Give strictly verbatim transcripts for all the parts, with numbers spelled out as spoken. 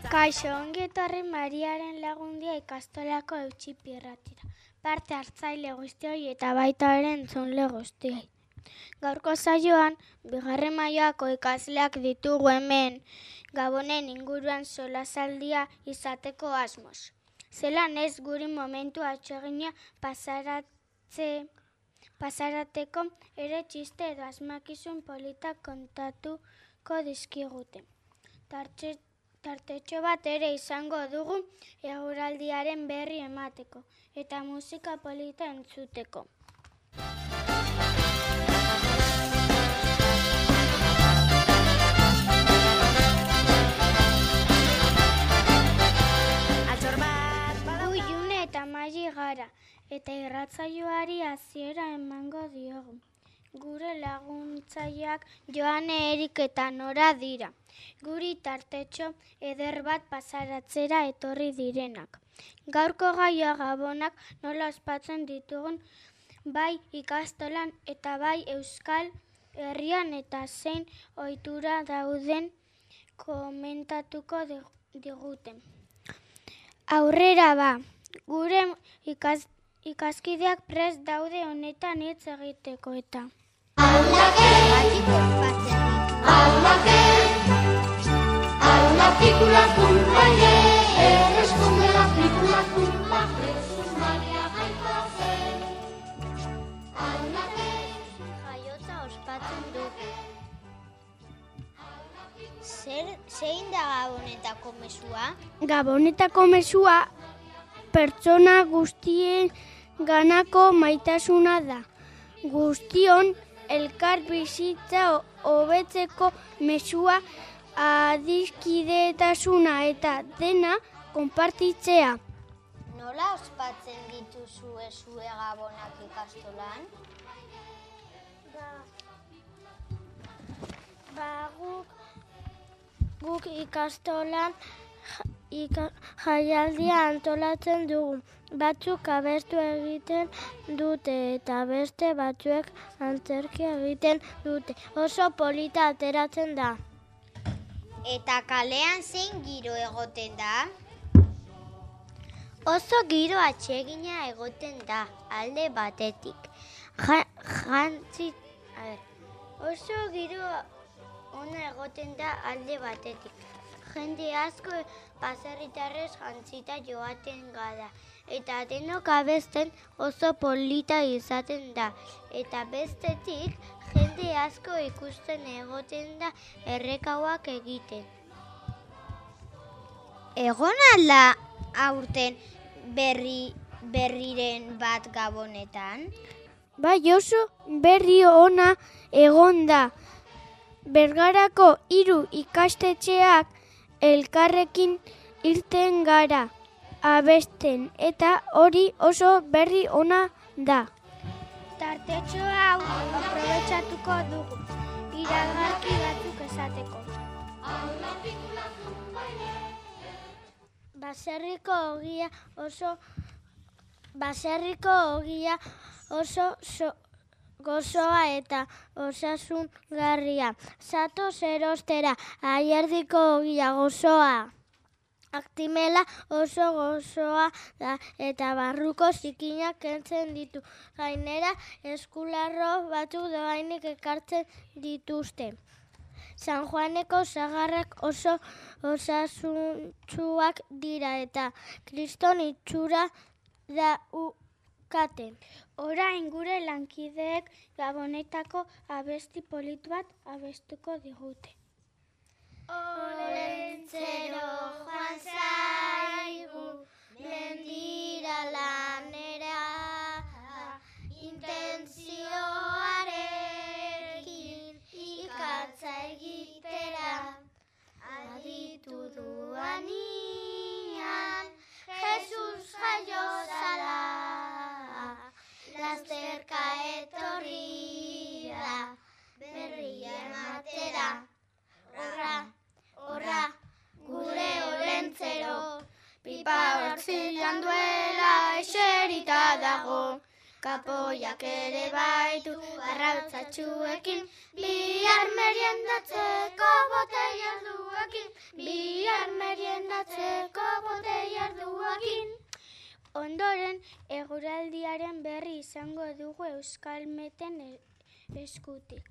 Kaixo, ongi etorri Mariaren Lagundia ikastolako Eutxipi irratira. Parte hartzaile guztioi eta baita ere entzunle guztioi. Gaurko saioan, bigarren mailako ikasleak ditugu hemen, Gabonen inguruan solasaldia izateko asmoz. Zelan ez guri momentu atsegina pasaratze, pasarateko ere txiste edo asmakizun politak kontatuko dizkigute. Tartxe Tartetxo bat ere izango dugu eguraldiaren berri emateko eta musika polita entzuteko. Gu June eta Magi gara eta irratsaioari hasiera emango diogu. Gure laguntzaileak Joane, Erik eta Nora dira. Guri tartetxo eder bat pasaratzera etorri direnak. Gaurko gaia Gabonak nola ospatzen ditugun bai ikastolan eta bai Euskal Herrian eta zein ohitura dauden komentatuko digute. Aurrera ba, gure ikas, ikaskideak prest daude honetan hitz egiteko eta. La pícula culpa ye, responde la pícula culpa, Jesús María Gaitase. Aula que jaiotza ospatzen du. Zer zein da Gabonetako mezua? Gabonetako mezua pertsona guztien ganako maitasuna da. Guztion elkar bizitza hobetzeko mezua adiskidetasuna eta dena konpartitzea. Nola ospatzen dituzue zue Gabonak ikastolan? Ba, ba guk, guk ikastolan ika, jaialdia antolatzen dugu. Batzuk abestu egiten dute eta beste batzuek antzerki egiten dute. Oso polita ateratzen da. Eta kalean zein giro egoten da? Oso giro atsegina egoten da, alde batetik. Ja, jantzi, a ber, oso giro ona egoten da alde batetik. Jende asko baserritarrez jantzita joaten gara. Eta denok abesten oso polita izaten da. Eta bestetik, jende asko ikusten egoten da errekauak egiten. Egon alda aurten berri berriren bat Gabonetan? Bai, oso berri ona egon da. Bergarako hiru ikastetxeak elkarrekin irten gara abesten eta hori oso berri ona da. Tartetxo hau aprobetxatuko dugu, iragarki batzuk esateko. Baserriko ogia oso baserriko ogia oso so, gozoa eta osasungarria. Zatoz erostera, aierdiko ogia gozoa. Aktimela oso gozoa da eta barruko zikinak kentzen ditu. Gainera, eskularro batzuk doainik ekartzen dituzte. San Juaneko sagarrak oso osasuntsuak dira eta kriston itxura daukate. Orain gure lankideek Gabonetako abesti polit bat abestuko digute. Olentzero joan zaigu, mendira lanera, intentzioarekin ikatza egitera. Aditu duanian, Jesus jaio zala, lasterka etorri da, berria ematera. Horra, horra, gure olentzero, pipa hortzian duela eserita dago. Kapoiak ere baitu arrautzatxuekin, bihar meriendatzeko botella duekin, bihar meriendatzeko. izango dugu Euskalmeten eskutik.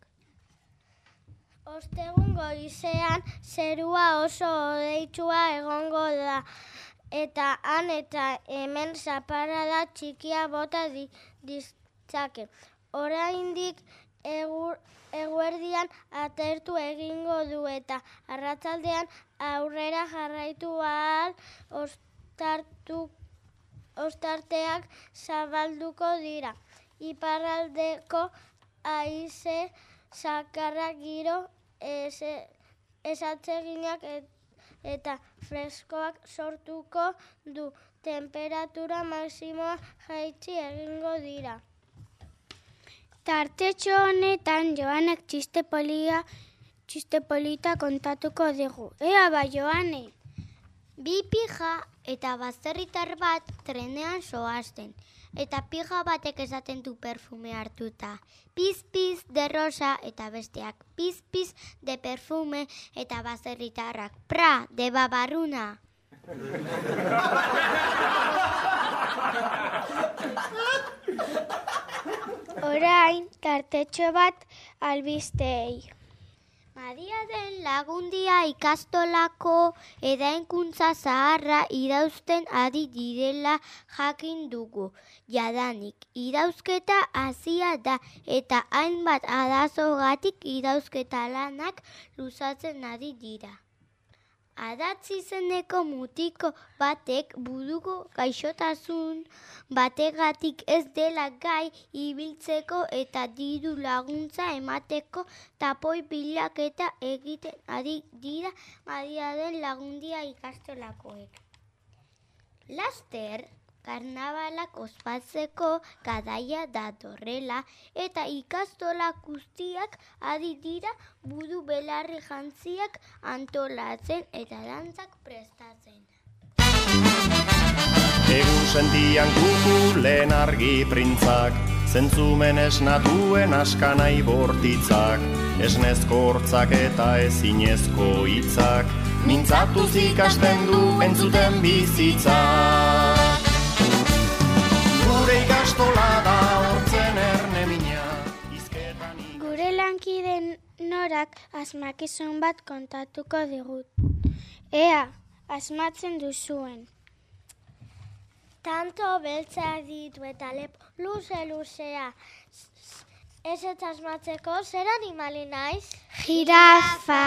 Ostegun goizean zerua oso hodeitsua egongo da, eta han eta hemen zaparrada txikia bota ditzake. Oraindik eguerdian atertu egingo du eta arratsaldean aurrera jarraitu ahal ostarteak zabalduko dira. Iparraldeko haize zakarrak giro esatseginak eta freskoak sortuko du. Temperatura maximoa jaitsi egingo dira. Tartetxo honetan Joanek txiste polia, txiste polita kontatuko digu. Ea ba, Joane! Bi pija eta baserritar bat trenean soazten, eta pija batek esaten du perfume hartuta. Piz-piz de rosa eta besteak piz-piz de perfume eta baserritarrak pra de babarruna. Orain, tartetxo bat albisteei. Mariaren Lagundia ikastolako eraikuntza zaharra irauzten ari direla jakin dugu. Jadanik, irauzketa hasia da eta hainbat arazogatik irauzketa lanak luzatzen ari dira. Adatzi izeneko mutiko batek buruko gaixotasun bategatik ez dela gai ibiltzeko eta diru laguntza emateko tapoi bilaketa egiten ari dira Mariaren Lagundia ikastolakoek. Laster, karnabalak ospatzeko garaia datorrela eta ikastola guztiak ari dira buru belarri jantziak antolatzen eta dantzak prestatzen. Egun sentian kukulen argi printzak, zentzumen esnatuen askanai bortitzak, esnezko hortzak eta ezinezko hitzak, mintzatuz ikasten du entzuten bizitzak. Gure ikastola da hortzen erne mina, izketan ikastola. Gure lankiden norak asmakizun bat kontatuko digut. Ea, asmatzen duzuen. Tanto beltzak ditu eta lepo luze-luzea. Ez ez asmatzeko, zer animali naiz? Jirafa!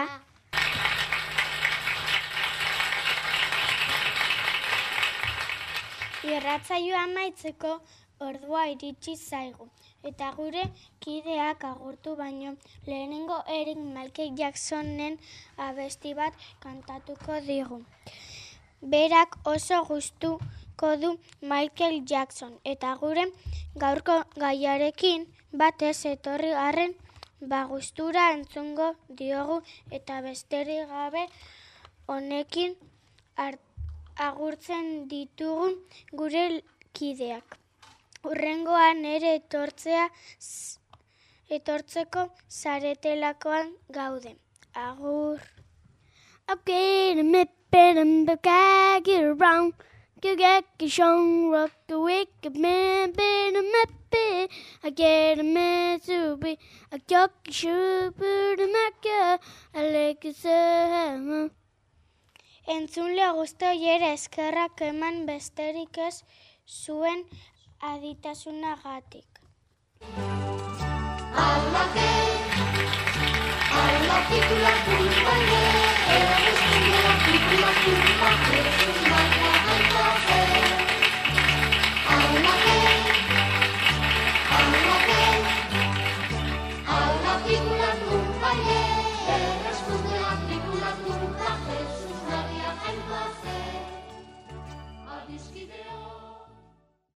Irratsaioa amaitzeko ordua iritsi zaigu, eta gure kideak agurtu baino lehenengo Eric Michael Jacksonen abesti bat kantatuko digu. Berak oso gustuko du Michael Jackson, eta gure gaurko gaiarekin batez etorri arren ba gustura entzungo diogu eta besterik gabe honekin agurtzen ditugu gure kideak. Hurrengoan ere etortzea etortzeko zaretelakoan gaude. Agur. I'm getting me better but I get around. You get a song rock the wicked man better me be. I get a man to be a joke should put a maca. I like it so. Entzunle guztioi eskerrak eman besterik ez zuen aditasunagatik. Alla que, alla titulatura.